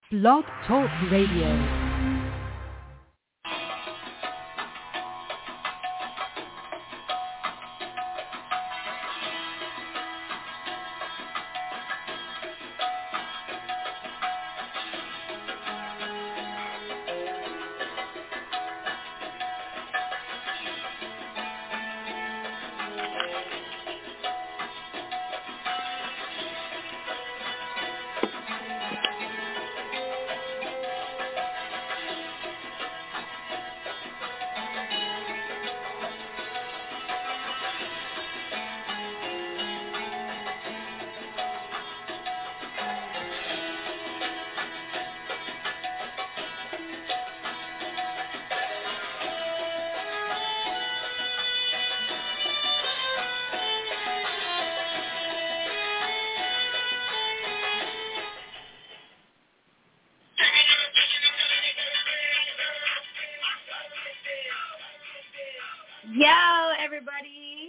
Blog Talk Radio. Yo, everybody.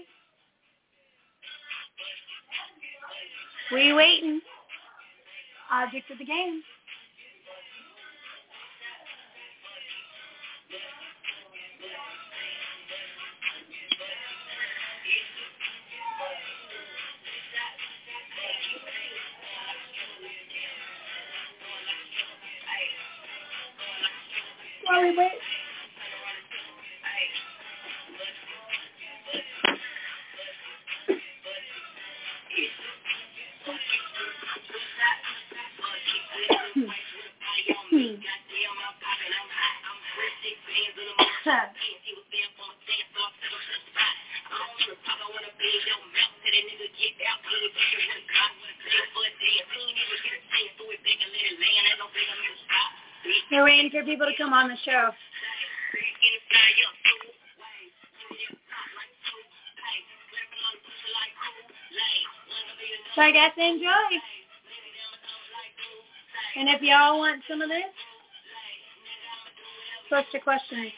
We waiting. Object of the game. While we wait. We're waiting for people to come on the show. So I guess enjoy. And if y'all want some of this, post your questions.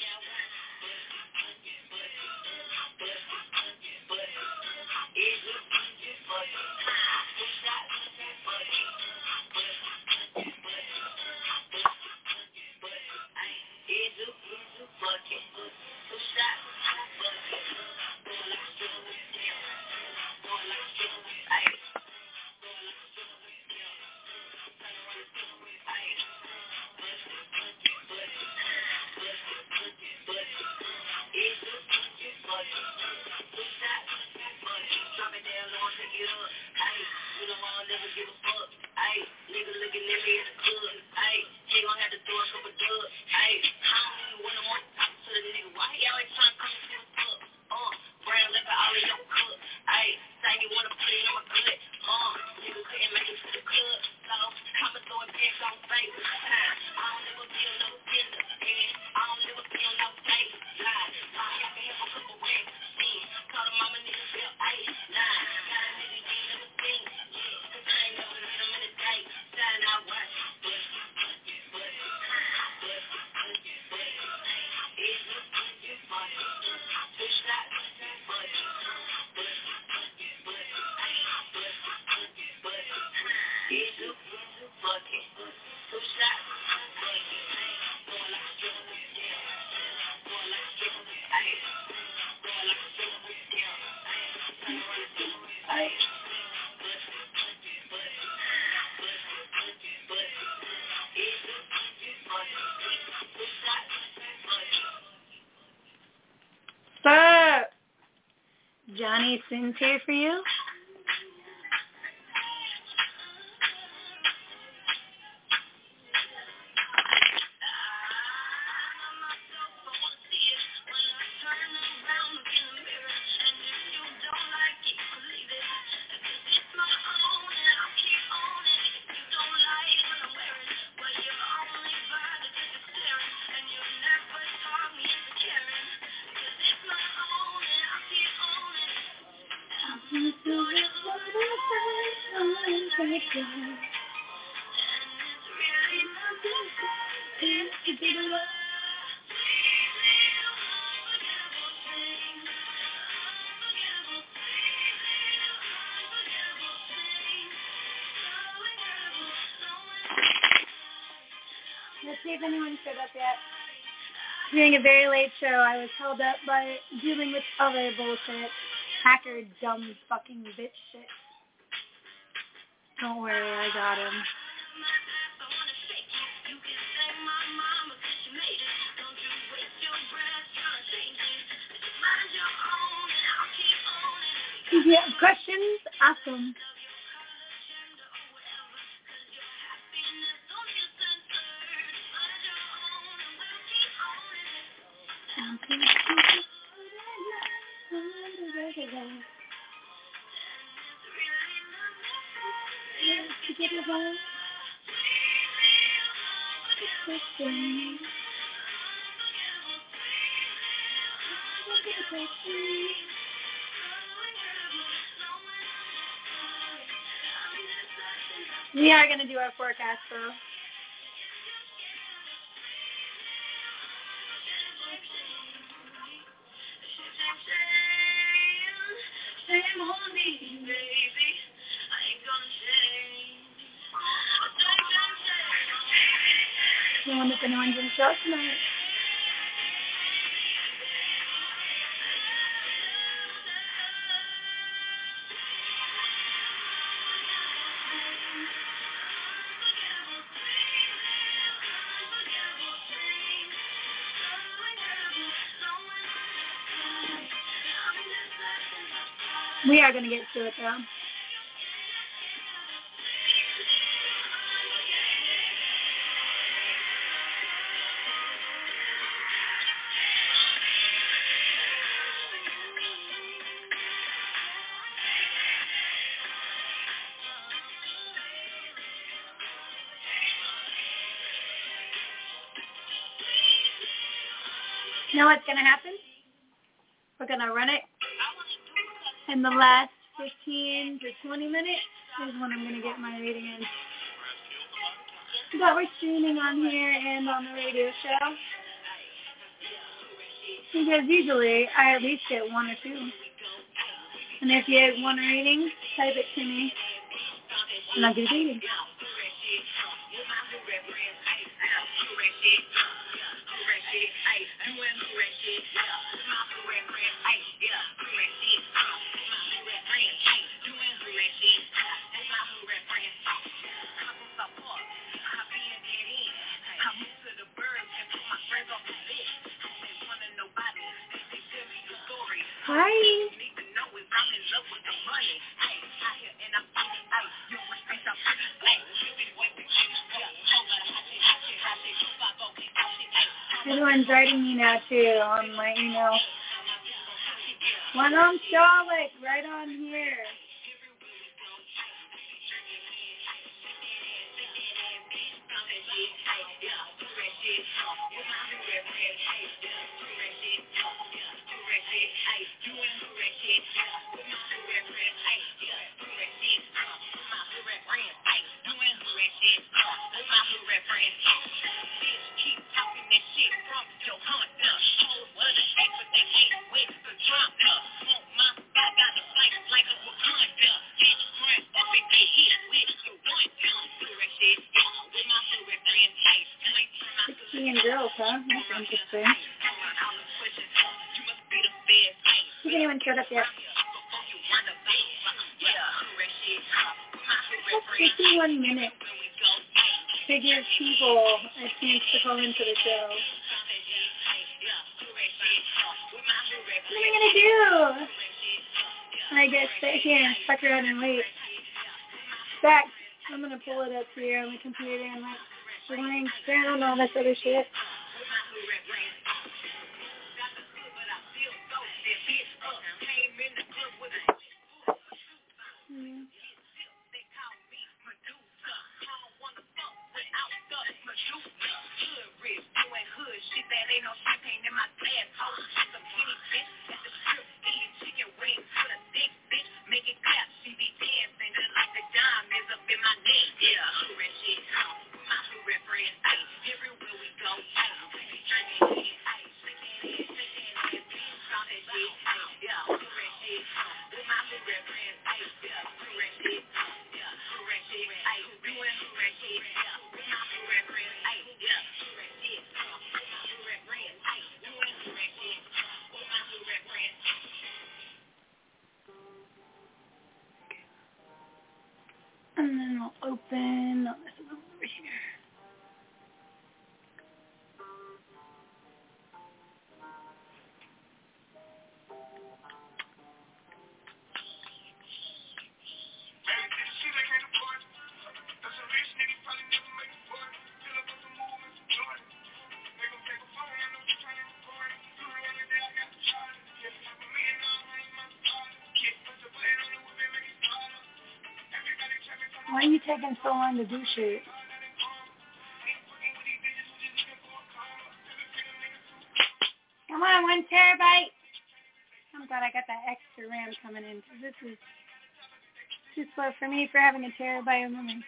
Johnny Sins here for you. see if anyone showed up yet. During a very late show, I was held up by dealing with other bullshit. Hacker, dumb, fucking bitch shit. Don't worry, I got him. If you have questions, ask them. We are going to do our forecast, though. I wonder if anyone's in the show tonight. We are going to get to it, though. You know what's going to happen? We're going to run it. In the last 15 to 20 minutes is when I'm going to get my reading in. But we're streaming on here and on the radio show. Because usually I at least get one or two. And if you want a reading, type it to me. And I'll give you a reading. Hi. Everyone's writing me now too on my email. One on Charlotte, right on here. Girls, huh? That's interesting. Has anyone showed up yet? That's 51 minutes. To give people a chance to call into the show. What am I going to do? I guess sit here and fuck around and wait. In fact, I'm going to pull it up here on the computer and like blank down all this other shit. taking so long to do shit? Come on, 1 terabyte. I'm glad I got that extra RAM coming in, because this is too slow for me for having a terabyte of memory.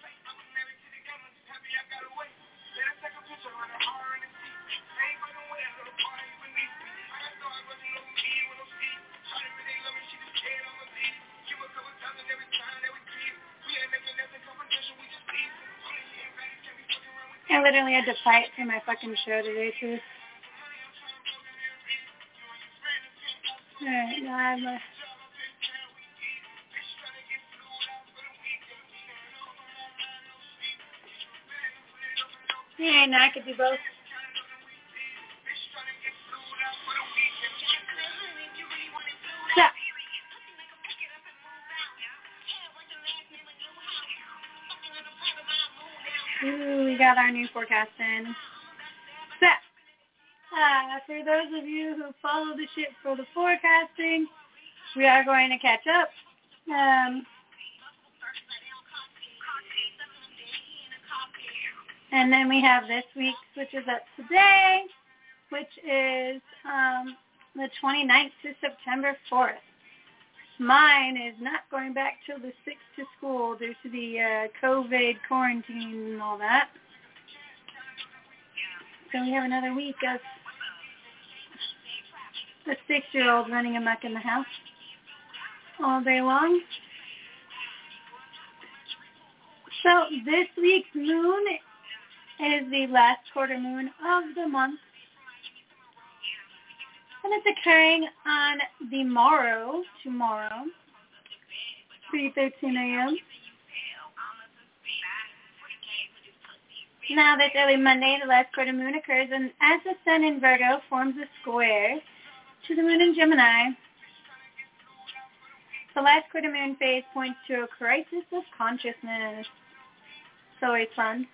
I literally had to fight for my fucking show today, too. Alright, now I have my... Yeah, now I could do both. So, ooh, we got our new forecast in. So, for those of you who follow the shit for the forecasting, we are going to catch up. And then we have this week's, which is up today, which is the 29th to September 4th. Mine is not going back till the 6th to school due to the COVID quarantine and all that. So we have another week of a 6-year-old running amok in the house all day long. So this week's moon is the last quarter moon of the month. And it's occurring on the morrow, tomorrow, 3:13 a.m. Now, this early Monday, the last quarter moon occurs, and as the sun in Virgo forms a square to the moon in Gemini, the last quarter moon phase points to a crisis of consciousness. So it's fun.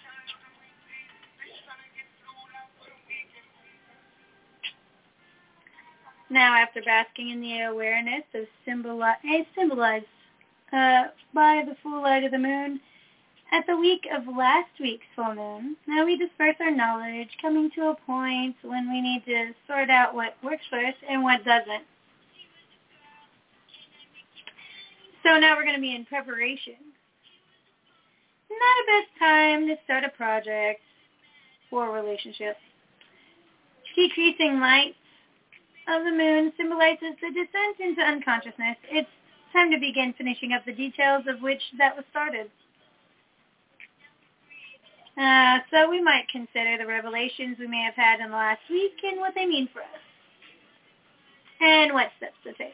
Now, after basking in the awareness of symbolized by the full light of the moon, at the week of last week's full moon, now we disperse our knowledge, coming to a point when we need to sort out what works for us and what doesn't. So now we're going to be in preparation. Not a best time to start a project or a relationship. Decreasing light of the moon symbolizes the descent into unconsciousness. It's time to begin finishing up the details of which that was started. So we might consider the revelations we may have had in the last week and what they mean for us, and what steps to take.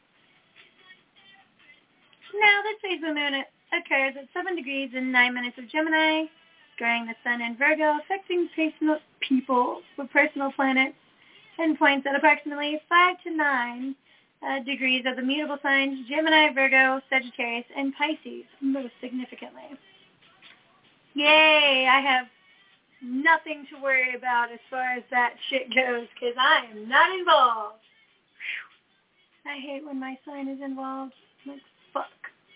Now, this phase of the moon occurs at 7 degrees and 9 minutes of Gemini, squaring the sun in Virgo, affecting people with personal planets and points at approximately 5 to 9 degrees of the mutable signs Gemini, Virgo, Sagittarius, and Pisces, most significantly. Yay, I have nothing to worry about as far as that shit goes, because I am not involved. Whew. I hate when my sign is involved. Like, fuck.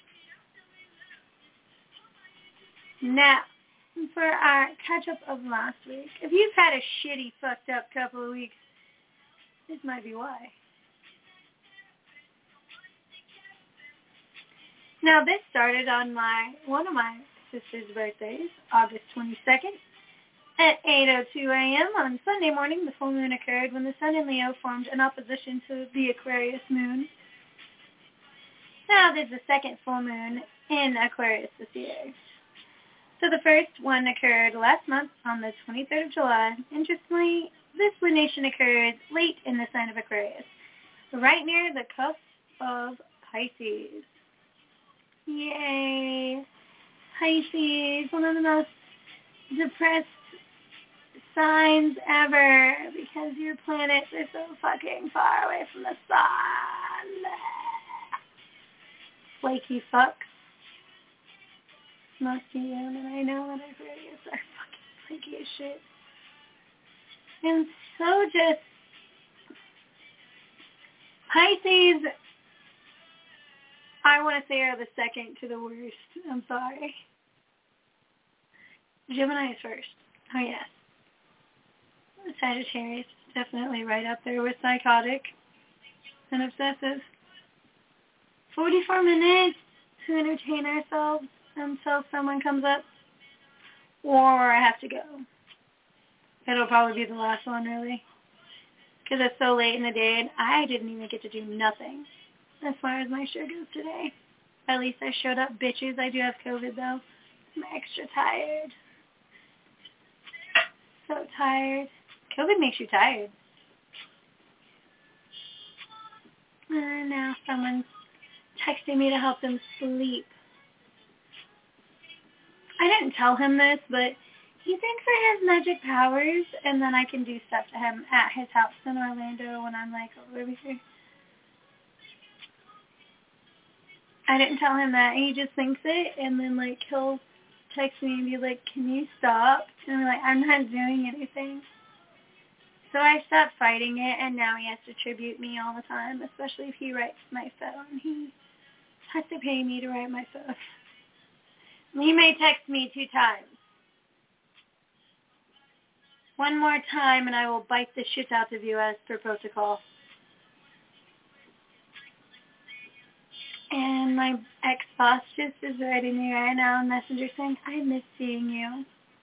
Now, for our catch-up of last week, if you've had a shitty, fucked up couple of weeks, this might be why. Now, this started on one of my sister's birthdays, August 22nd, at 8:02 a.m. on Sunday morning. The full moon occurred when the sun in Leo formed an opposition to the Aquarius moon. Now, there's the second full moon in Aquarius this year. So the first one occurred last month on the 23rd of July. Interestingly, this lunation occurred late in the sign of Aquarius, right near the cusp of Pisces. Yay! Pisces, one of the most depressed signs ever, because your planets are so fucking far away from the sun. Flaky fucks. Most of you, and I know that Aquarius are fucking flaky as shit. And so just, Pisces, I want to say, are the second to the worst. I'm sorry. Gemini is first. Oh, yes. Sagittarius is definitely right up there with psychotic and obsessive. 44 minutes to entertain ourselves until someone comes up, or I have to go. It'll probably be the last one, really, because it's so late in the day, and I didn't even get to do nothing as far as my show goes today. At least I showed up, bitches. I do have COVID, though. I'm extra tired. So tired. COVID makes you tired. And now someone's texting me to help them sleep. I didn't tell him this, but he thinks I have magic powers, and then I can do stuff to him at his house in Orlando when I'm, like, over here. I didn't tell him that. He just thinks it, and then, like, he'll text me and be like, can you stop? And I'm like, I'm not doing anything. So I stopped fighting it, and now he has to tribute me all the time, especially if he writes my phone. He has to pay me to write my phone. He may text me 2 times. One more time, and I will bite the shit out of you as per protocol. And my ex-boss just is writing me right now on Messenger saying, I miss seeing you.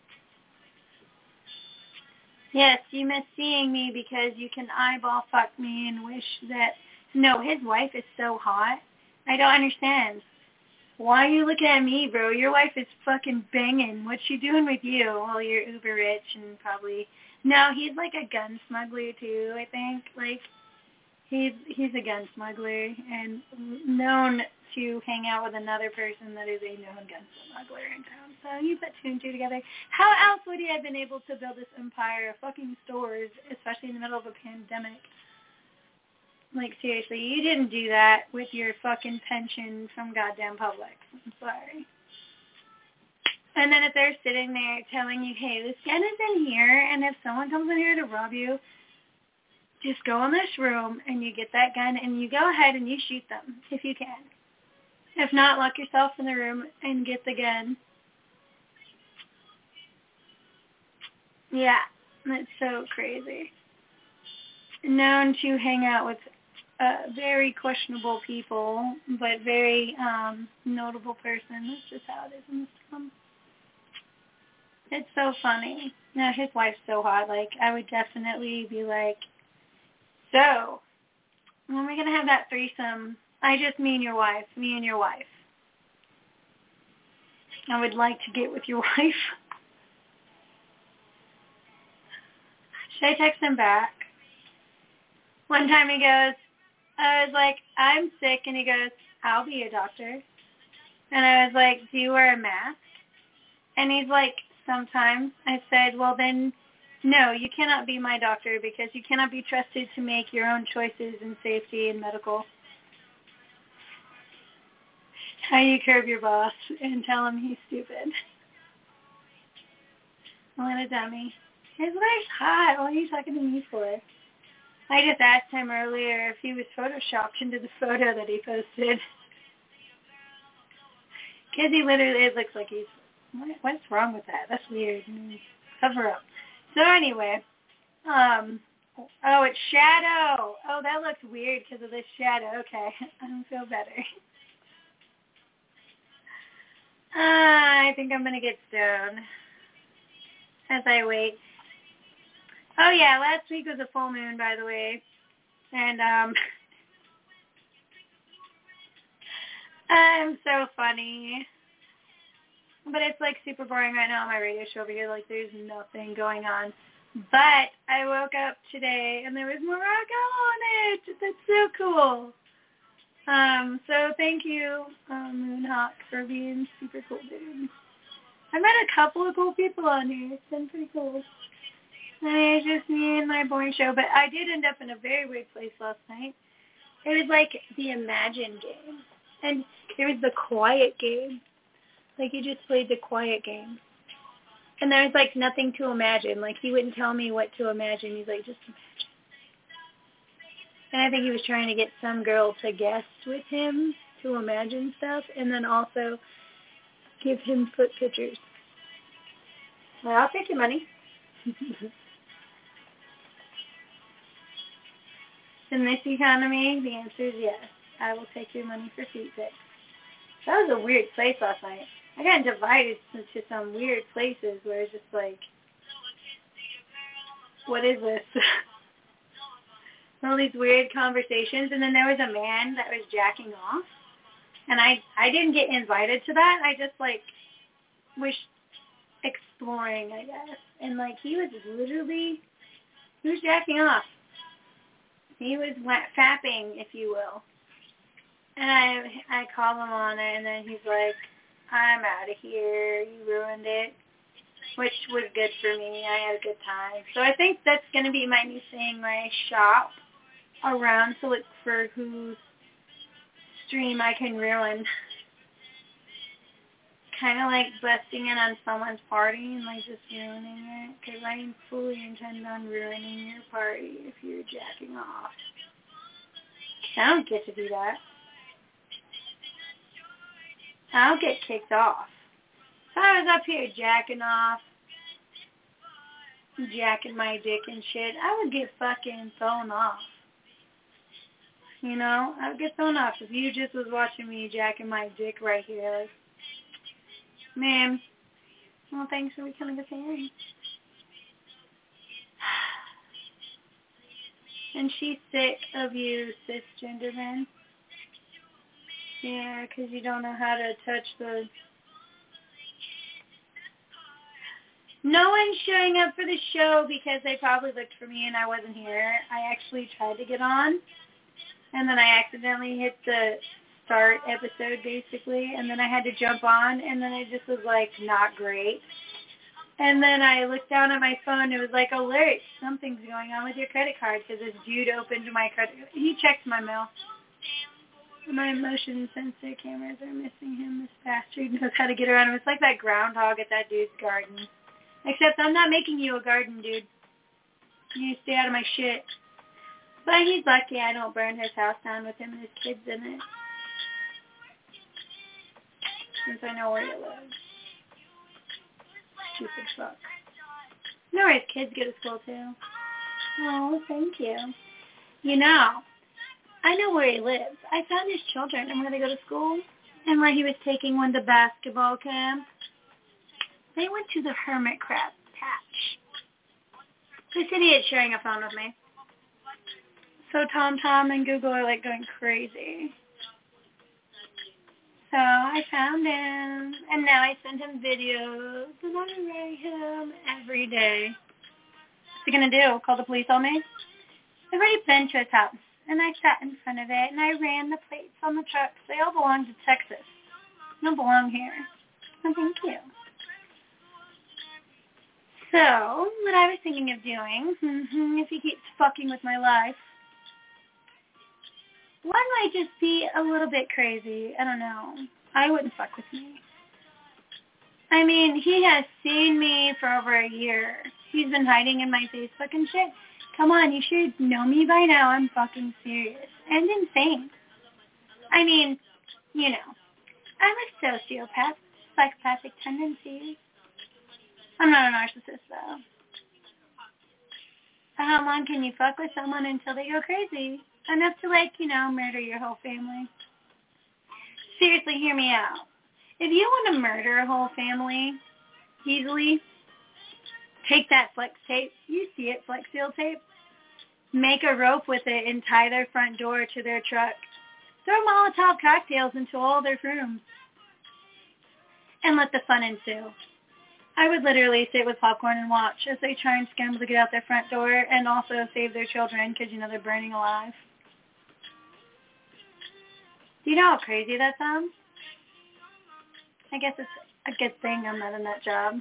Yes, you miss seeing me because you can eyeball fuck me and wish that... No, his wife is so hot. I don't understand. Why are you looking at me, bro? Your wife is fucking banging. What's she doing with you? Well, you're uber rich and probably... No, he's like a gun smuggler too, I think. Like, he's a gun smuggler and known to hang out with another person that is a known gun smuggler in town. So you put 2 and 2 together. How else would he have been able to build this empire of fucking stores, especially in the middle of a pandemic? Like, seriously, you didn't do that with your fucking pension from goddamn Publix. I'm sorry. And then if they're sitting there telling you, hey, this gun is in here, and if someone comes in here to rob you, just go in this room and you get that gun and you go ahead and you shoot them if you can. If not, lock yourself in the room and get the gun. Yeah, that's so crazy. Known to hang out with very questionable people, but very notable person. That's just how it is in this film. It's so funny. No, his wife's so hot. Like, I would definitely be like, so, when are we going to have that threesome? Me and your wife. I would like to get with your wife. Should I text him back? One time he goes, I was like, I'm sick, and he goes, I'll be your doctor. And I was like, do you wear a mask? And he's like, sometimes. I said, well then, no, you cannot be my doctor because you cannot be trusted to make your own choices in safety and medical. How you curb your boss and tell him he's stupid. What a dummy. His wife's hot. What are you talking to me for? I just asked him earlier if he was photoshopped into the photo that he posted. Because he literally, it looks like he's, what's wrong with that? That's weird. Cover up. So anyway, oh, it's shadow. Oh, that looks weird because of this shadow. Okay, I don't feel better. I think I'm going to get stoned as I wait. Oh, yeah, last week was a full moon, by the way. And I'm so funny. But it's, like, super boring right now on my radio show over here. Like, there's nothing going on. But I woke up today, and there was Morocco on it. That's so cool. So thank you, Moonhawk, for being super cool, dude. I met a couple of cool people on here. It's been pretty cool. I mean, it's just me and my boring show. But I did end up in a very weird place last night. It was like the Imagine game. And it was the quiet game. Like, you just played the quiet game. And there was, like, nothing to imagine. Like, he wouldn't tell me what to imagine. He's like, just imagine. And I think he was trying to get some girl to guess with him to imagine stuff and then also give him foot pictures. Well, I'll take your money. In this economy, the answer is yes. I will take your money for feet pics. That was a weird place last night. I got divided into some weird places where it's just like, what is this? All these weird conversations. And then there was a man that was jacking off. And I didn't get invited to that. I just, like, was exploring, I guess. And, like, he was jacking off. He was fapping, if you will. And I called him on it, and then he's like, I'm out of here. You ruined it, which was good for me. I had a good time. So I think that's going to be my new thing where I shop around to look for whose stream I can ruin. Kind of like busting in on someone's party and like just ruining it, because I fully intend on ruining your party if you're jacking off. I don't get to do that. I'll get kicked off. If I was up here jacking off, jacking my dick and shit, I would get fucking thrown off. You know, I would get thrown off if you just was watching me jacking my dick right here. Like, ma'am, well, thanks for becoming a fan. And she's sick of you, cisgender men. Yeah, because you don't know how to touch the... No one's showing up for the show because they probably looked for me and I wasn't here. I actually tried to get on, and then I accidentally hit the start episode, basically, and then I had to jump on, and then it just was, like, not great. And then I looked down at my phone, it was like, alert, something's going on with your credit card, because this dude opened my credit card. He checked my mail. My motion sensor cameras are missing him. This bastard knows how to get around him. It's like that groundhog at that dude's garden. Except I'm not making you a garden, dude. You stay out of my shit. But he's lucky I don't burn his house down with him and his kids in it. Since I know where he lives. Stupid fuck. You know where his kids go to school, too. Oh, thank you. You know, I know where he lives. I found his children and where they go to school and where he was taking one to basketball camp. They went to the hermit crab patch. This idiot's sharing a phone with me. So TomTom and Google are like going crazy. So I found him, and now I send him videos, and I write him every day. What's he going to do? Call the police on me? I've already been to his house, and I sat in front of it, and I ran the plates on the trucks. They all belong to Texas. They don't belong here. Oh, thank you. So, what I was thinking of doing, if he keeps fucking with my life, one might just be a little bit crazy. I don't know. I wouldn't fuck with me. I mean, he has seen me for over a year. He's been hiding in my Facebook and shit. Come on, you should know me by now. I'm fucking serious. And insane. I mean, you know, I'm a sociopath, psychopathic tendencies. I'm not a narcissist, though. So how long can you fuck with someone until they go crazy? Enough to, like, you know, murder your whole family. Seriously, hear me out. If you want to murder a whole family easily, take that flex tape. You see it, Flex Seal tape. Make a rope with it and tie their front door to their truck. Throw Molotov cocktails into all their rooms. And let the fun ensue. I would literally sit with popcorn and watch as they try and scramble to get out their front door and also save their children because, you know, they're burning alive. Do you know how crazy that sounds? I guess it's a good thing I'm not in that job.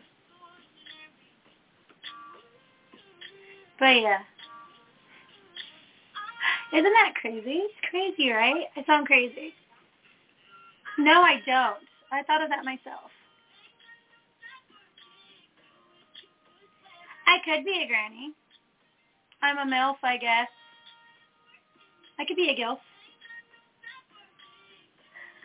But yeah. Isn't that crazy? It's crazy, right? I sound crazy. No, I don't. I thought of that myself. I could be a granny. I'm a MILF, I guess. I could be a GILF.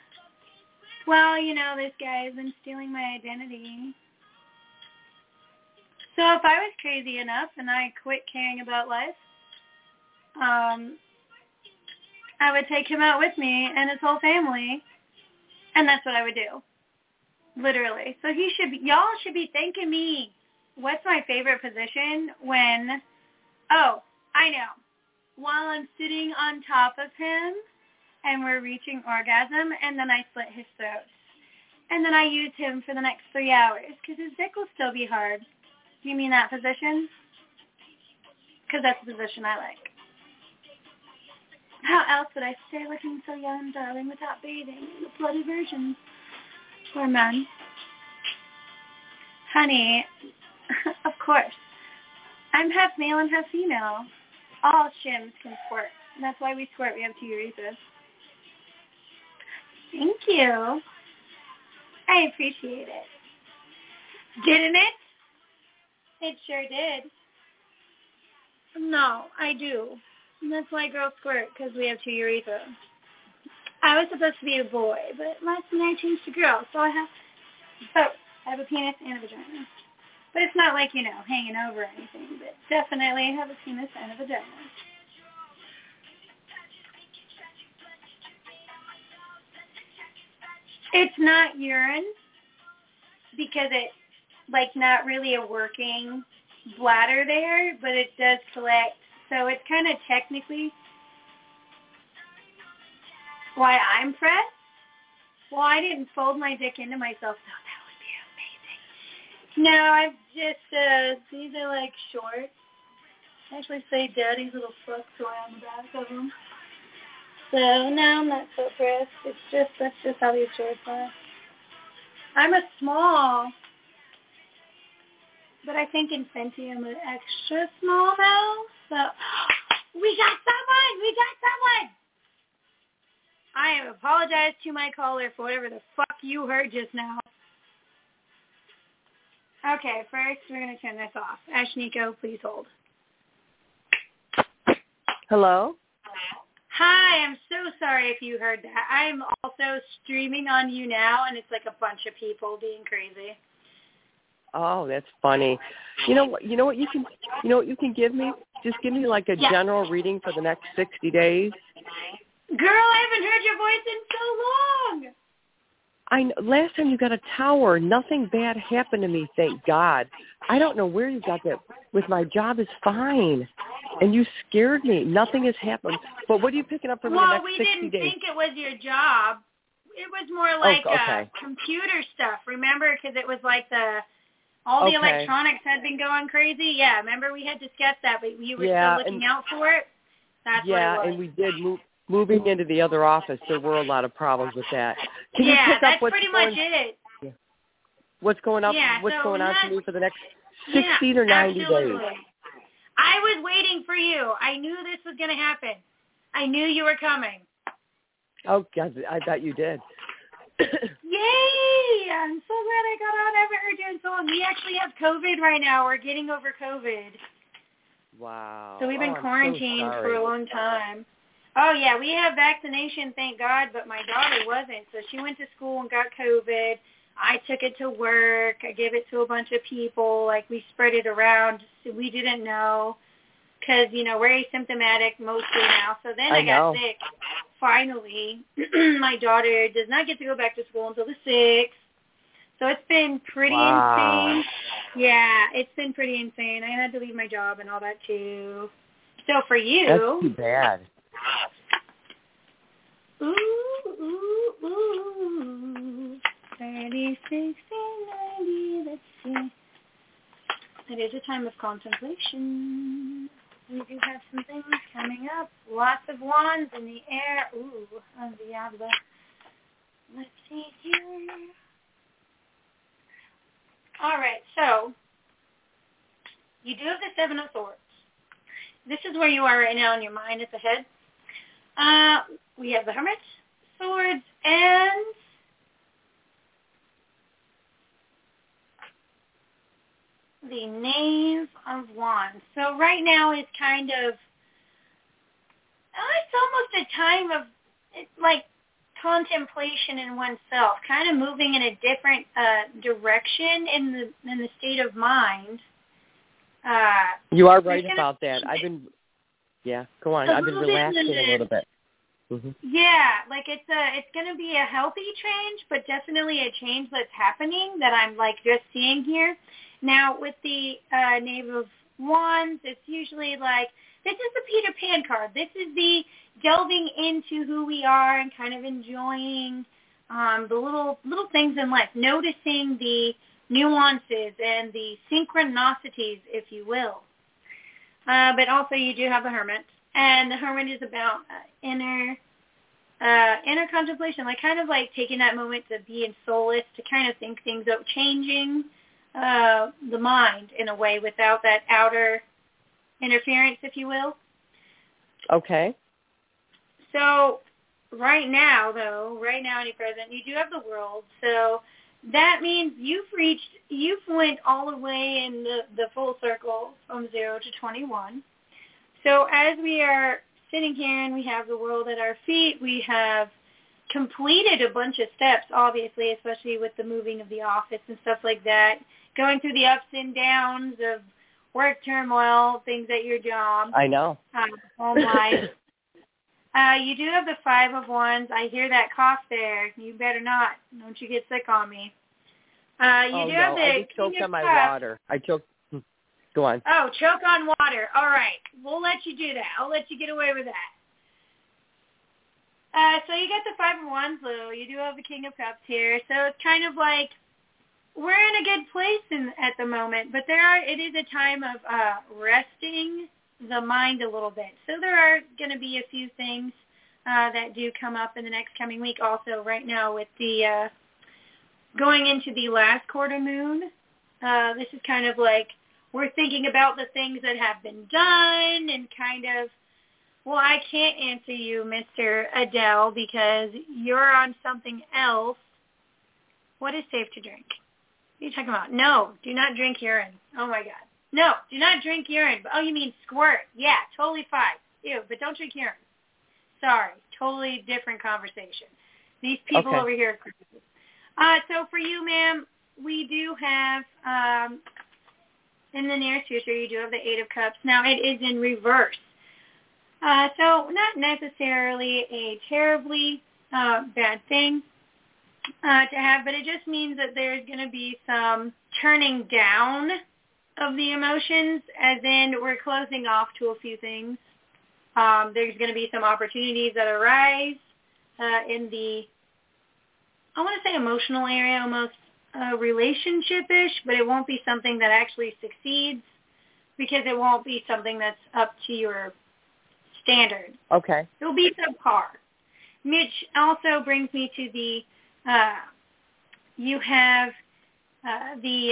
Well, you know, this guy has been stealing my identity. So if I was crazy enough and I quit caring about life, I would take him out with me and his whole family, and that's what I would do. Literally. So y'all should be thanking me. What's my favorite position when, I know. While I'm sitting on top of him and we're reaching orgasm, and then I slit his throat. And then I use him for the next 3 hours because his dick will still be hard. Do you mean that position? Because that's the position I like. How else would I stay looking so young, darling, without bathing in the bloody virgins? Poor men. Honey, of course. I'm half male and half female. All shims can squirt. And that's why we squirt. We have 2 urethras. Thank you. I appreciate it. Didn't it? It sure did. No, I do. And that's why girls squirt, because we have 2 urethras. I was supposed to be a boy, but last night I changed to girl, so I have both. I have a penis and a vagina. But it's not like, hanging over or anything, but definitely I have a penis and a vagina. It's not urine because it's, not really a working bladder there, but it does collect. So it's kind of technically why I'm pressed. Well, I didn't fold my dick into myself, so that would be amazing. No, I've just, these are shorts. I actually say daddy's little fuck toy on the back of them. So, no, I'm not so pressed. That's just how these shorts are. I'm a small, but I think in Fenty I'm an extra small now. So, we got someone! I have apologized to my caller for whatever the fuck you heard just now. Okay, first we're going to turn this off. Ashniko, please hold. Hello? Hi, I'm so sorry if you heard that. I'm also streaming on you now, and it's like a bunch of people being crazy. Oh, that's funny. You know what you can give me? Just give me a general reading for the next 60 days. Girl, I haven't heard your voice in so long. I know, last time you got a tower, nothing bad happened to me, thank God. I don't know where you got that. With my job is fine. And you scared me. Nothing has happened. But what are you picking up for me the next 60 days? Well, we didn't think it was your job. It was more computer stuff, remember? Because it was all the electronics had been going crazy. Yeah, remember we had discussed that, but you were still looking out for it? That's what it was. Yeah, and we did moving into the other office, there were a lot of problems with that. Can you pick that's up what's pretty much it. Yeah. What's going up? Yeah, what's going on for me for the next 60 or 90 absolutely. days? I was waiting for you. I knew this was going to happen. I knew you were coming. Oh, God, I bet you did. Yay! I'm so glad I got on. I haven't heard you in so long. We actually have COVID right now. We're getting over COVID. Wow. So we've been quarantined so for a long time. Oh, yeah, we have vaccination, thank God, but my daughter wasn't. So she went to school and got COVID. I took it to work. I gave it to a bunch of people. We spread it around. So we didn't know because, we're asymptomatic mostly now. So then I got sick. Finally, my daughter does not get to go back to school until the 6th. So it's been pretty insane. Yeah, it's been pretty insane. I had to leave my job and all that, too. So for you... That's too bad. Ooh. 30, 60, 90, let's see. It is a time of contemplation. We do have some things coming up. Lots of wands in the air. Ooh, on Diablo. Let's see here. All right, so you do have the Seven of Swords. This is where you are right now in your mind at the head. We have the Hermit, Swords, and the Knave of Wands. So right now is kind of, it's almost a time of, contemplation in oneself, kind of moving in a different direction in the state of mind. You are right about that. Go on. I've been relaxing a little bit. Mm-hmm. Yeah, like it's going to be a healthy change, but definitely a change that's happening that I'm like just seeing here. Now with the Knave of Wands, it's usually like, this is the Peter Pan card. This is the delving into who we are and kind of enjoying the little things in life, noticing the nuances and the synchronicities, if you will. But also you do have the Hermit, and the Hermit is about inner contemplation, like kind of like taking that moment to be in solace, to kind of think things out, changing the mind in a way without that outer interference, if you will. Okay. So right now, any present, you do have the World. So that means you've went all the way in the full circle from 0 to 21. So as we are sitting here and we have the World at our feet, we have completed a bunch of steps, obviously, especially with the moving of the office and stuff like that, going through the ups and downs of work turmoil, things at your job. I know. Home life. You do have the 5 of Wands. I hear that cough there. You better not. Don't you get sick on me. Have the I just choked on my water. I choked. Go on. Oh, choke on water. All right. We'll let you do that. I'll let you get away with that. So you got the 5 of Wands, Lou. You do have the King of Cups here. So it's kind of like we're in a good place at the moment, but it is a time of resting the mind a little bit. So there are going to be a few things that do come up in the next coming week. Also, right now with the going into the last quarter moon, this is kind of like we're thinking about the things that have been done and kind of, well, I can't answer you, Mr. Adele, because you're on something else. What is safe to drink? What are you talking about? No, do not drink urine. Oh, my God. No, do not drink urine. Oh, you mean squirt. Yeah, totally fine. Ew, but don't drink urine. Sorry, totally different conversation. These people over here are crazy. So for you, ma'am, we do have, in the nearest future, you do have the 8 of Cups. Now, it is in reverse. So not necessarily a terribly bad thing to have, but it just means that there's going to be some turning down of the emotions, as in we're closing off to a few things. There's going to be some opportunities that arise in the, I want to say emotional area, almost relationship-ish, but it won't be something that actually succeeds because it won't be something that's up to your standard. Okay. It'll be subpar. Which also brings me to the, you have the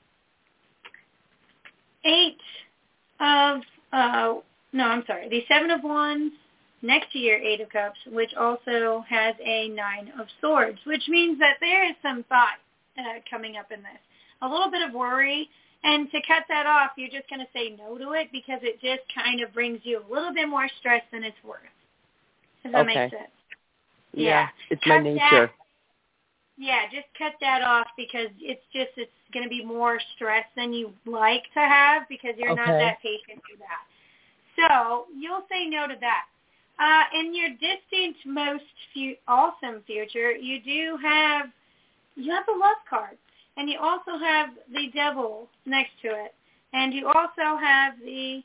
7 of Wands next to your 8 of Cups, which also has a 9 of Swords, which means that there is some thought coming up in this. A little bit of worry, and to cut that off, you're just going to say no to it because it just kind of brings you a little bit more stress than it's worth. Does that make sense? Yeah, it's my nature. Just cut that off because it's going to be more stress than you like to have because you're not that patient for that. So you'll say no to that. In your distant, most awesome future, you have the Love card, and you also have the Devil next to it, and you also have the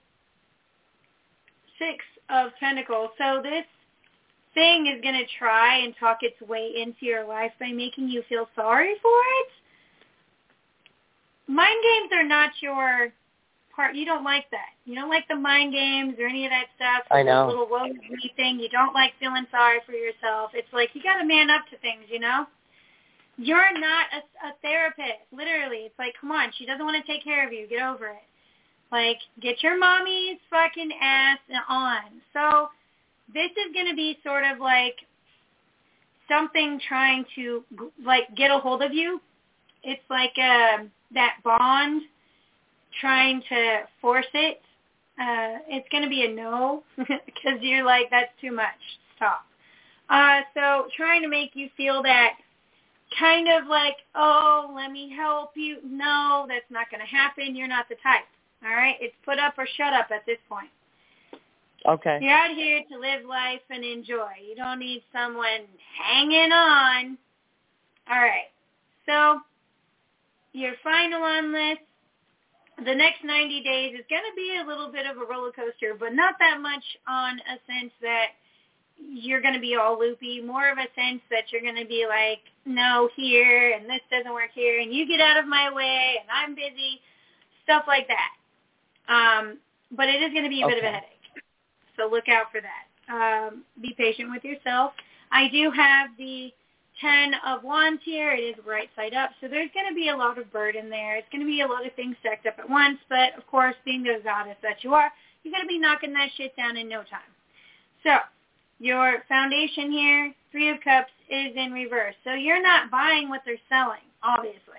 6 of Pentacles. So this thing is going to try and talk its way into your life by making you feel sorry for it. Mind games are not your part. You don't like that. You don't like the mind games or any of that stuff. I know. The little woe-me thing. You don't like feeling sorry for yourself. It's like you got to man up to things, you know? You're not a therapist. Literally. It's like, come on. She doesn't want to take care of you. Get over it. Like, get your mommy's fucking ass on. So this is going to be sort of like something trying to, like, get a hold of you. It's like that bond trying to force it. It's going to be a no because you're like, that's too much. Stop. So trying to make you feel that kind of like, oh, let me help you. No, that's not going to happen. You're not the type. All right? It's put up or shut up at this point. Okay. You're out here to live life and enjoy. You don't need someone hanging on. All right. So your final on this, the next 90 days is going to be a little bit of a roller coaster, but not that much on a sense that you're going to be all loopy, more of a sense that you're going to be like, no, here, and this doesn't work here, and you get out of my way, and I'm busy, stuff like that. But it is going to be a bit of a headache. So look out for that. Be patient with yourself. I do have the 10 of Wands here. It is right side up. So there's going to be a lot of burden there. It's going to be a lot of things stacked up at once. But, of course, being the goddess that you are, you're going to be knocking that shit down in no time. So your foundation here, 3 of Cups, is in reverse. So you're not buying what they're selling, obviously.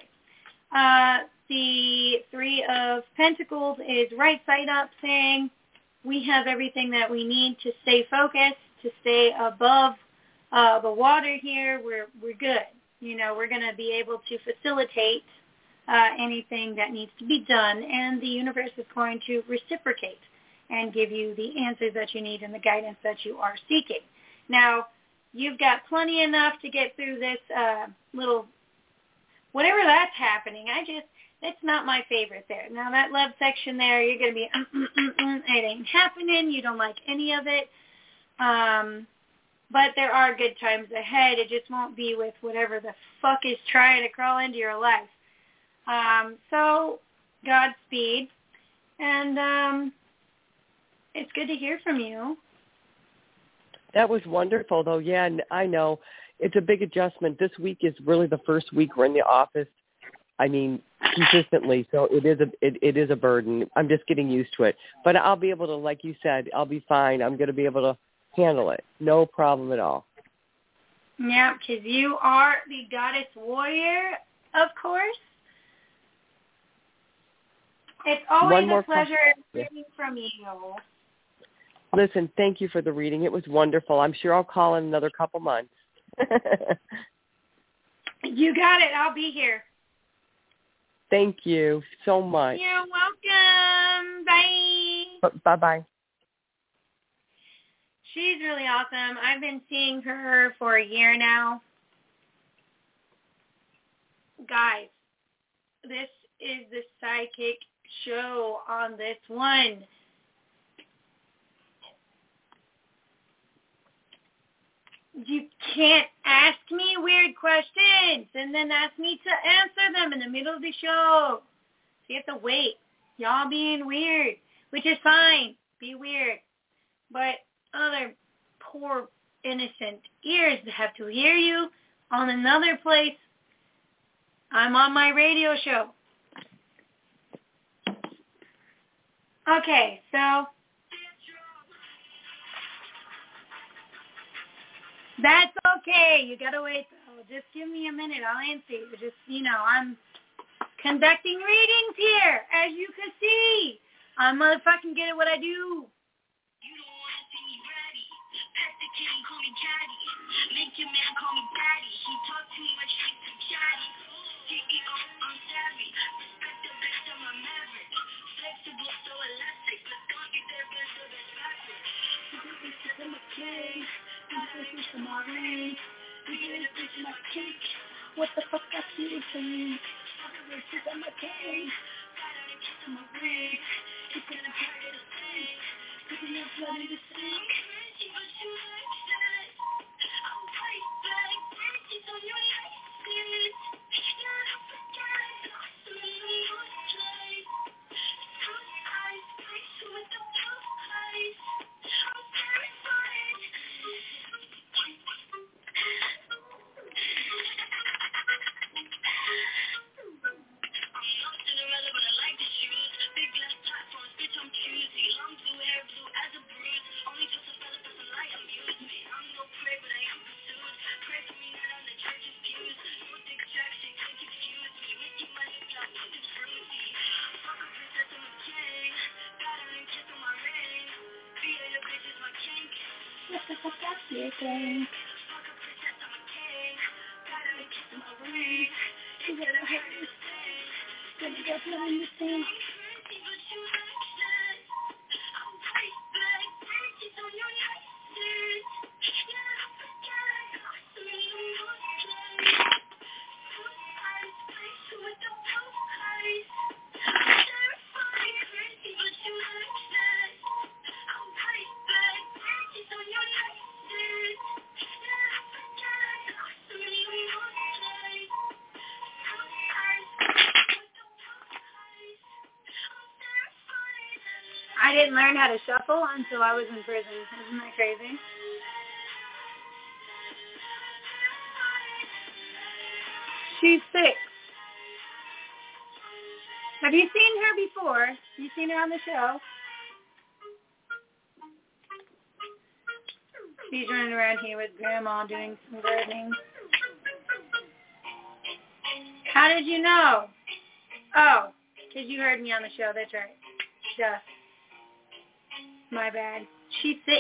The 3 of Pentacles is right side up, saying we have everything that we need to stay focused, to stay above the water here. We're good. You know, we're going to be able to facilitate anything that needs to be done, and the universe is going to reciprocate and give you the answers that you need and the guidance that you are seeking. Now, you've got plenty enough to get through this little, whatever that's happening. It's not my favorite there. Now, that love section there, you're going to be, it ain't happening. You don't like any of it. But there are good times ahead. It just won't be with whatever the fuck is trying to crawl into your life. So, Godspeed. And it's good to hear from you. That was wonderful, though. Yeah, and I know. It's a big adjustment. This week is really the first week we're in the office. I mean, consistently. So it is a burden. I'm just getting used to it. But I'll be able to, like you said, I'll be fine. I'm going to be able to handle it. No problem at all. Yeah, because you are the goddess warrior, of course. It's always a pleasure hearing from you. Listen, thank you for the reading. It was wonderful. I'm sure I'll call in another couple months. You got it. I'll be here. Thank you so much. You're welcome. Bye. Bye-bye. She's really awesome. I've been seeing her for a year now. Guys, this is the psychic show on this one. You can't ask me weird questions and then ask me to answer them in the middle of the show. So you have to wait. Y'all being weird, which is fine. Be weird. But other poor, innocent ears have to hear you on another place. I'm on my radio show. Okay, so that's okay. You gotta wait though. Just give me a minute. I'll answer you. Just, I'm conducting readings here, as you can see. I'm motherfucking good at what I do. You don't want to see me bratty. Pet the king, call me caddy. Make your man call me daddy. He talk too much, he's too chatty. CEO, I'm savvy. Respect the best of my maverick. Flexible, so elastic. But don't get there, best of it backwards. This is my king. This is my ring. This is my cake. What the fuck got you to me? This is my king. Got on a kiss on my ring. It's gonna hurt to sing. Putting your blood in the sink. But you like that. I'll fight back. It's on your license. You're not forgetting. So you must play. Blue eyes, face with the blue eyes. I'm terrified. I'm not Cinderella, but I like the shoes. Big glass platforms, bitch, I'm choosy. Long blue hair, blue as a bruise. Only Joseph fella doesn't like amuse me. I'm no prey, but I am pursued. Pray for me, not on the church's pews. No distraction, can't confuse me. Making money, block, it's fruity. Fuck a princess, I'm a king. Got her and kiss on my ring. Be your bitch is my king. What the fuck that's your thing? Fuck a princess, I'm a king. Got her and kiss on my ring. It's gonna hurt you. Gonna get blood in the sink. I didn't learn how to shuffle until I was in prison. Isn't that crazy? She's 6. Have you seen her before? You seen her on the show? She's running around here with Grandma doing some gardening. How did you know? Oh, because you heard me on the show. That's right. Duh. My bad. She's 6.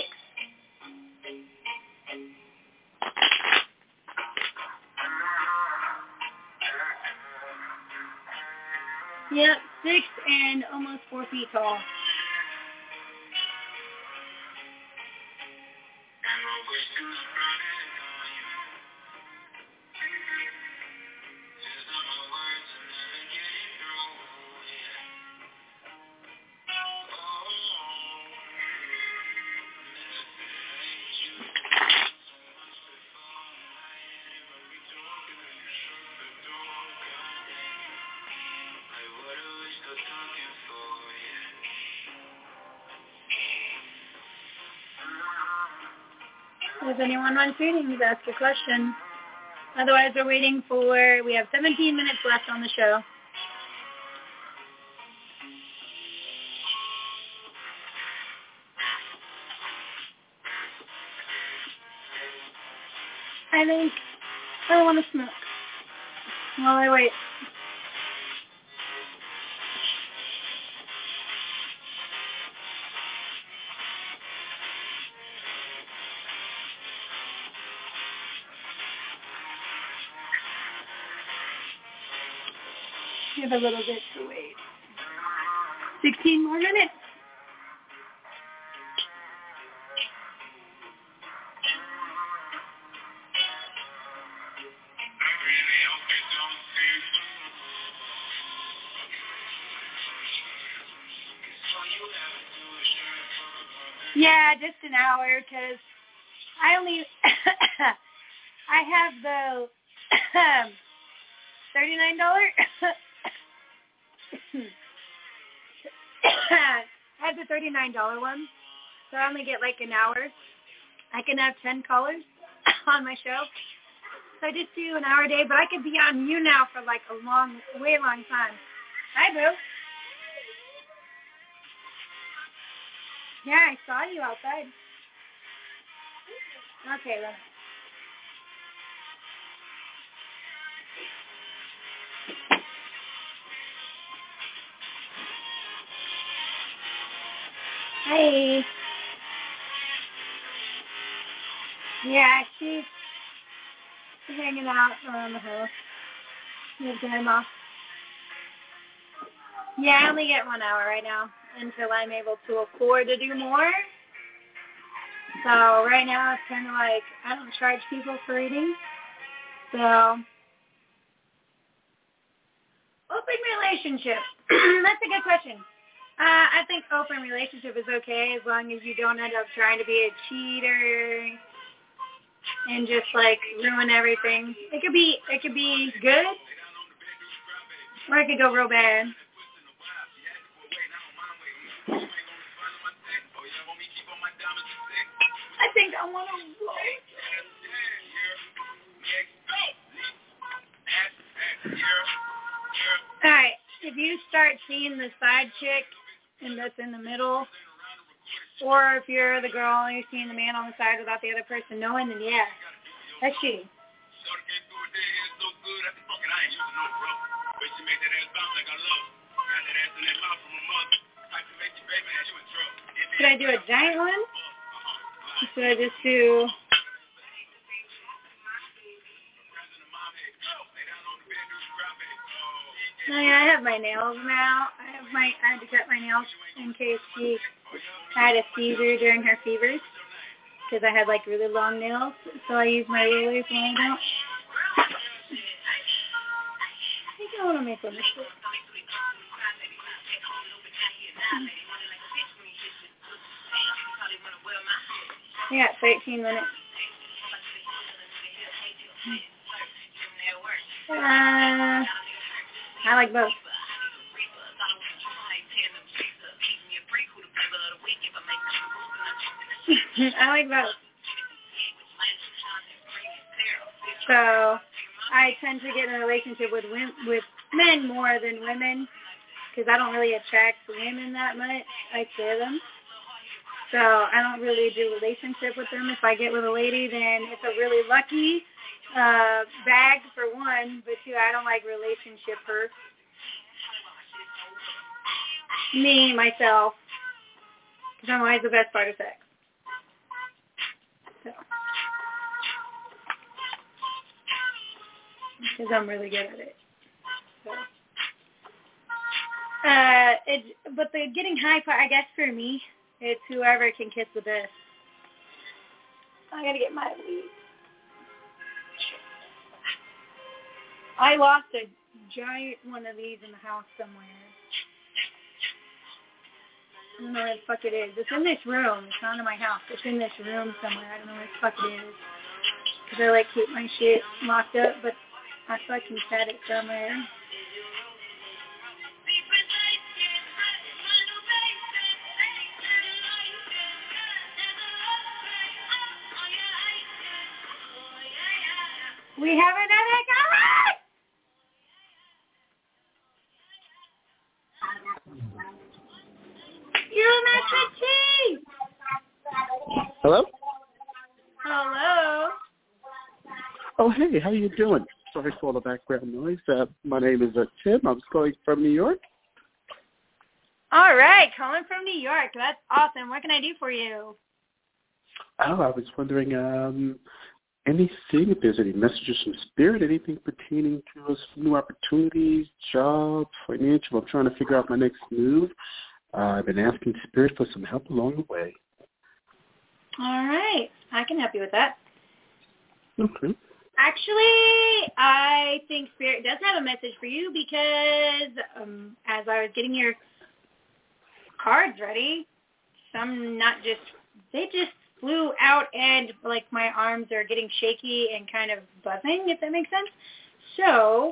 Yep, 6 and almost 4 feet tall. If anyone wants readings, ask a question. Otherwise, we're waiting for, we have 17 minutes left on the show. I think I want to smoke while I wait. We have a little bit to wait. 16 more minutes. Yeah, just an hour, because I only, I have the $39. I have the $39 one, so I only get like an hour. I can have 10 callers on my show. So I just do an hour a day, but I could be on you now for like a long, way long time. Hi, Boo. Yeah, I saw you outside. Okay, then. Hey. Yeah, she's hanging out around the house with Grandma. Yeah, I only get 1 hour right now until I'm able to afford to do more. So right now it's kind of like I don't charge people for reading. So open relationship. That's a good question. I think open relationship is okay as long as you don't end up trying to be a cheater and just like ruin everything. It could be good, or it could go real bad. I think I want to go. All right, if you start seeing the side chick and that's in the middle, or if you're the girl and you're seeing the man on the side without the other person knowing, then yeah, that's cheating. Should I do a giant one? Or should I just do... Oh, yeah, I have my nails now. I had to cut my nails in case she had a seizure during her fevers, because I had like really long nails, so I use my rulers when I don't. I think I want to make one this week. I got 13 minutes. I like both. I like both. So I tend to get in a relationship with men more than women because I don't really attract women that much. I fear them. So I don't really do relationship with them. If I get with a lady, then it's a really lucky bag for one, but two, I don't like relationship her. Me, myself, because I'm always the best part of sex. So. Because I'm really good at it. So. But the getting high part, I guess for me, it's whoever can kiss the best. I gotta get my weed. I lost a giant one of these in the house somewhere. I don't know where the fuck it is. It's in this room. It's not in my house. It's in this room somewhere. I don't know where the fuck it is. Because I like keep my shit locked up, but I fucking had it somewhere. We have another caller! You're Mr. T! Hello? Hello? Oh, hey, how you doing? Sorry for all the background noise. My name is Tim. I was calling from New York. All right, calling from New York. That's awesome. What can I do for you? Oh, I was wondering, anything, if there's any messages from Spirit, anything pertaining to us, new opportunities, jobs, financial. I'm trying to figure out my next move. I've been asking Spirit for some help along the way. All right. I can help you with that. Okay. Actually, I think Spirit does have a message for you because as I was getting your cards ready, they just flew out and like my arms are getting shaky and kind of buzzing, if that makes sense. So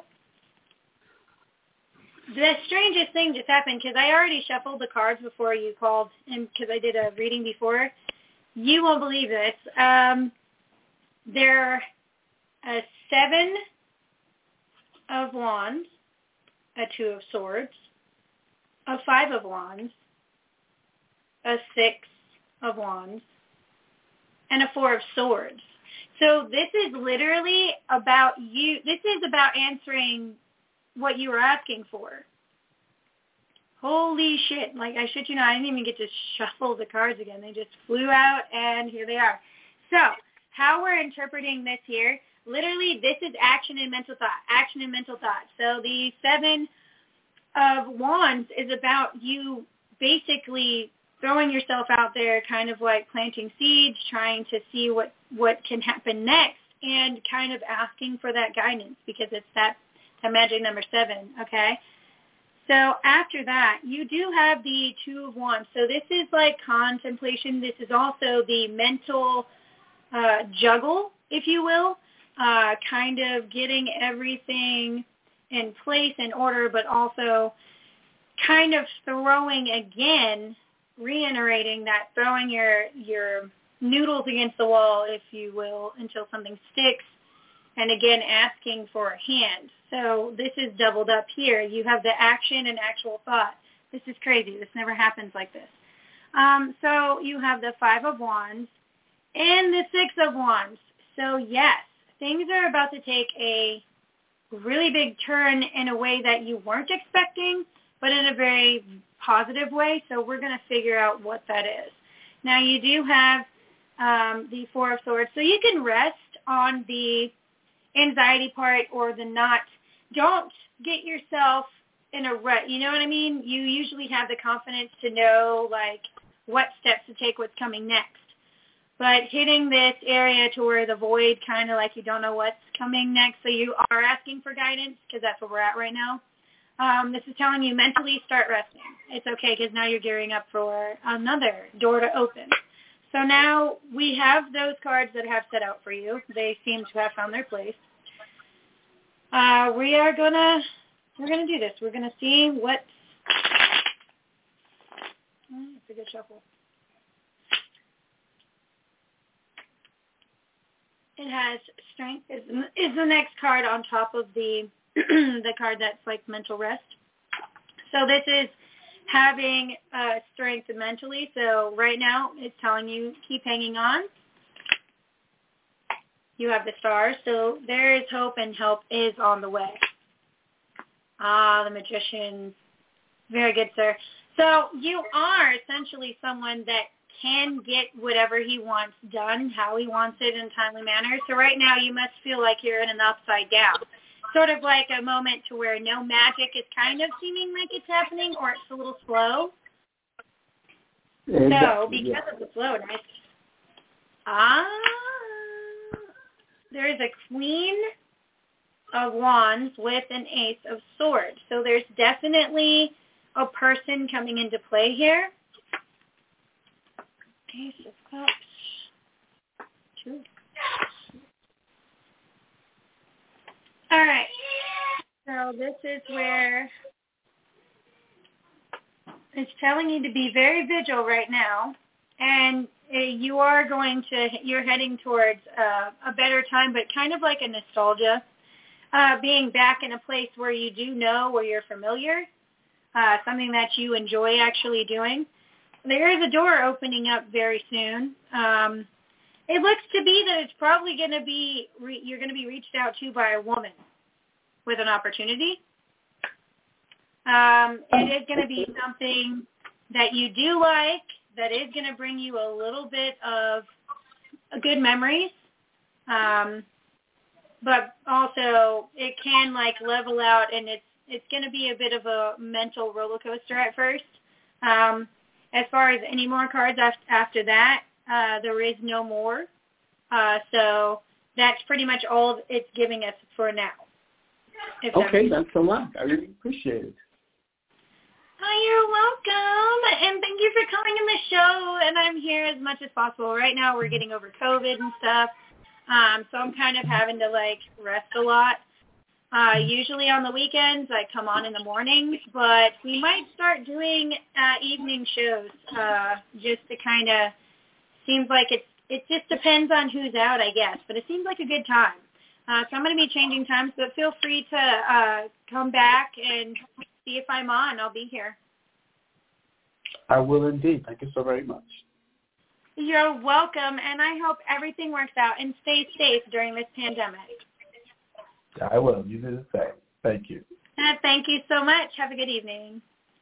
the strangest thing just happened because I already shuffled the cards before you called and because I did a reading before. You won't believe this. They're a 7 of Wands, a 2 of Swords, a 5 of Wands, a 6 of Wands, and a 4 of Swords. So this is literally about you. This is about answering what you were asking for. Holy shit. Like, I shit you not, I didn't even get to shuffle the cards again. They just flew out, and here they are. So, how we're interpreting this here, literally, this is action and mental thought. Action and mental thought. So, the 7 of Wands is about you basically throwing yourself out there, kind of like planting seeds, trying to see what can happen next, and kind of asking for that guidance because it's that magic number 7, okay? So after that, you do have the 2 of Wands. So this is like contemplation. This is also the mental juggle, if you will, kind of getting everything in place, in order, but also kind of throwing again, reiterating that, throwing your noodles against the wall, if you will, until something sticks, and again asking for a hand. So this is doubled up here. You have the action and actual thought. This is crazy. This never happens like this. So you have the 5 of Wands and the 6 of Wands. So yes, things are about to take a really big turn in a way that you weren't expecting, but in a very positive way. So we're going to figure out what that is. Now you do have the 4 of Swords. So you can rest on the anxiety part or the not. Don't get yourself in a rut. You know what I mean? You usually have the confidence to know like what steps to take, what's coming next. But hitting this area to where the void, kind of like you don't know what's coming next, so you are asking for guidance because that's where we're at right now. This is telling you mentally start resting. It's okay because now you're gearing up for another door to open. So now we have those cards that have set out for you. They seem to have found their place. We're gonna do this. We're gonna see what. It's a good shuffle. it has strength is the next card on top of the the card that's like mental rest. So this is having strength mentally. So right now it's telling you keep hanging on. You have the stars, so there is hope and help is on the way. The Magician. Very good, sir. So you are essentially someone that can get whatever he wants done, how he wants it in a timely manner. So right now you must feel like you're in an upside down. Sort of like a moment to where no magic is kind of seeming like it's happening or it's a little slow. So because of the slowness, there is a Queen of Wands with an Ace of Swords. So there's definitely a person coming into play here. Ace of Cups. 2. All right. So this is where it's telling you to be very vigilant right now, and you are you're heading towards a better time, but kind of like a nostalgia, being back in a place where you do know, where you're familiar, something that you enjoy actually doing. There is a door opening up very soon. It looks to be that it's probably going to be, you're going to be reached out to by a woman with an opportunity. It is going to be something that you do like, that is going to bring you a little bit of good memories. But also it can like level out, and it's going to be a bit of a mental roller coaster at first. As far as any more cards after that, there is no more. So that's pretty much all it's giving us for now. Okay, that's a lot. I really appreciate it. Oh, you're welcome, and thank you for coming on the show, and I'm here as much as possible. Right now we're getting over COVID and stuff, so I'm kind of having to, like, rest a lot. Usually on the weekends I come on in the mornings, but we might start doing evening shows just to kind of, seems like it just depends on who's out, I guess, but it seems like a good time. So I'm going to be changing times, but feel free to come back and see if I'm on. I'll be here. I will indeed. Thank you so very much. You're welcome, and I hope everything works out, and stay safe during this pandemic. I will. You do the same. Thank you. Thank you so much. Have a good evening.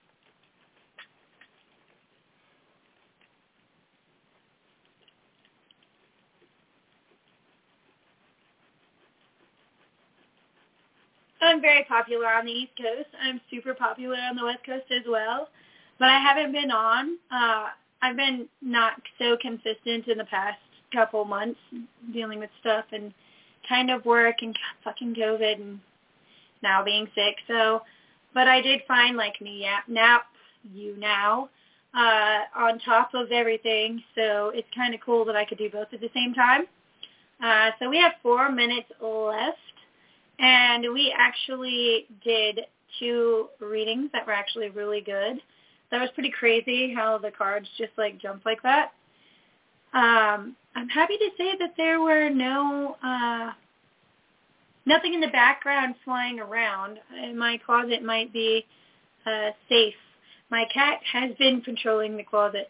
I'm very popular on the East Coast. I'm super popular on the West Coast as well. But I haven't been on. I've been not so consistent in the past couple months dealing with stuff and kind of work and fucking COVID and now being sick. So, but I did find like you now on top of everything. So it's kind of cool that I could do both at the same time. So we have 4 minutes left. And we actually did 2 readings that were actually really good. That was pretty crazy how the cards just like jumped like that. I'm happy to say that there were nothing in the background flying around. My closet might be safe. My cat has been patrolling the closet.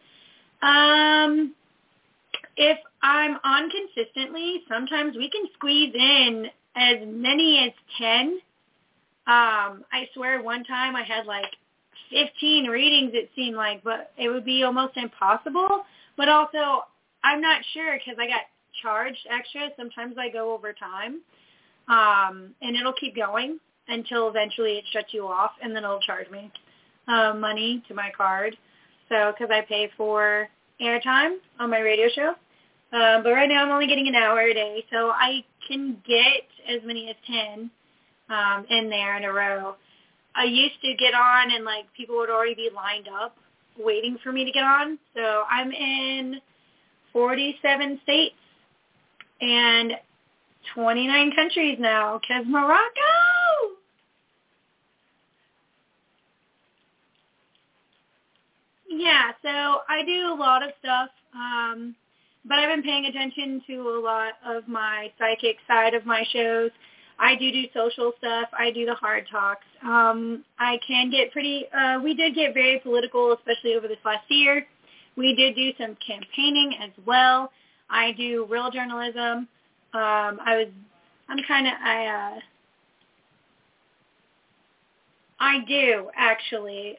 If I'm on consistently, sometimes we can squeeze in as many as 10. I swear one time I had like 15 readings, it seemed like, but it would be almost impossible. But also, I'm not sure because I got charged extra. Sometimes I go over time, and it'll keep going until eventually it shuts you off, and then it'll charge me money to my card. So because I pay for airtime on my radio show. But right now I'm only getting an hour a day, so I can get as many as 10 in there in a row. I used to get on and, like, people would already be lined up waiting for me to get on. So I'm in 47 states and 29 countries now, because Morocco! Yeah, so I do a lot of stuff. but I've been paying attention to a lot of my psychic side of my shows. I do social stuff. I do the hard talks. I can get we did get very political, especially over this last year. We did do some campaigning as well. I do real journalism. I do, actually.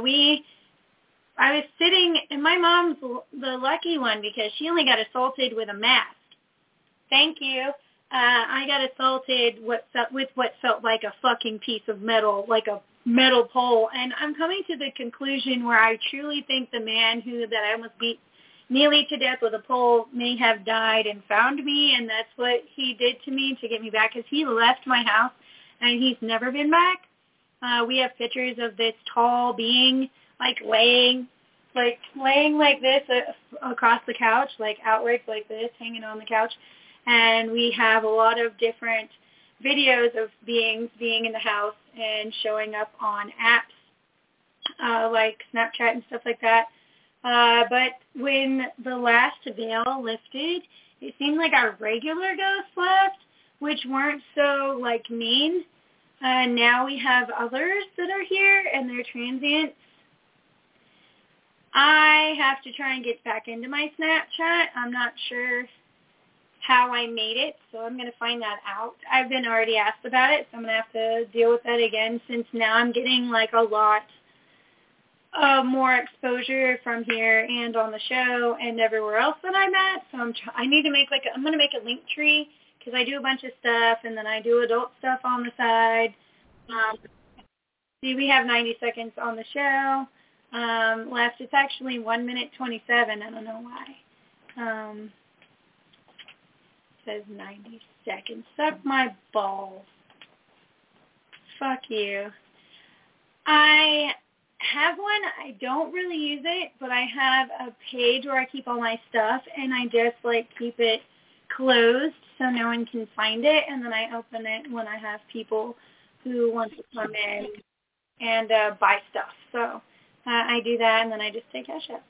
I was sitting, and my mom's the lucky one because she only got assaulted with a mask. Thank you. I got assaulted with what felt like a fucking piece of metal, like a metal pole. And I'm coming to the conclusion where I truly think the man that I almost beat nearly to death with a pole may have died and found me, and that's what he did to me to get me back, because he left my house, and he's never been back. We have pictures of this tall being, laying like this across the couch, outwards like this, hanging on the couch. And we have a lot of different videos of beings being in the house and showing up on apps like Snapchat and stuff like that. But when the last veil lifted, it seemed like our regular ghosts left, which weren't so, mean. Now we have others that are here, and they're transients. I have to try and get back into my Snapchat. I'm not sure how I made it, so I'm going to find that out. I've been already asked about it, so I'm going to have to deal with that again, since now I'm getting, a lot more exposure from here and on the show and everywhere else that I'm at. So I need to make, I'm going to make a link tree, because I do a bunch of stuff, and then I do adult stuff on the side. See, we have 90 seconds on the show left. It's actually 1 minute 27. I don't know why. It says 90 seconds. Suck my balls. Fuck you. I have one. I don't really use it, but I have a page where I keep all my stuff, and I just, keep it closed so no one can find it, and then I open it when I have people who want to come in and buy stuff. So I do that, and then I just take cash out.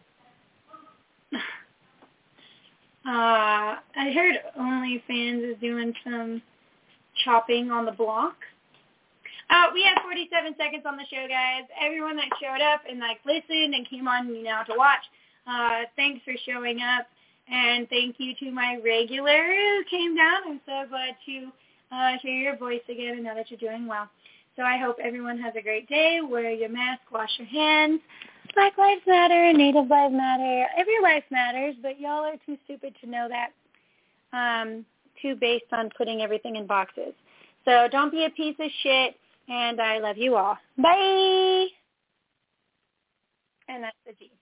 I heard OnlyFans is doing some chopping on the block. We have 47 seconds on the show, guys. Everyone that showed up and listened and came on now to watch, thanks for showing up. And thank you to my regular who came down. I'm so glad to hear your voice again and know that you're doing well. So I hope everyone has a great day. Wear your mask, wash your hands. Black Lives Matter, Native Lives Matter. Every life matters, but y'all are too stupid to know that. Too based on putting everything in boxes. So don't be a piece of shit, and I love you all. Bye! And that's the G.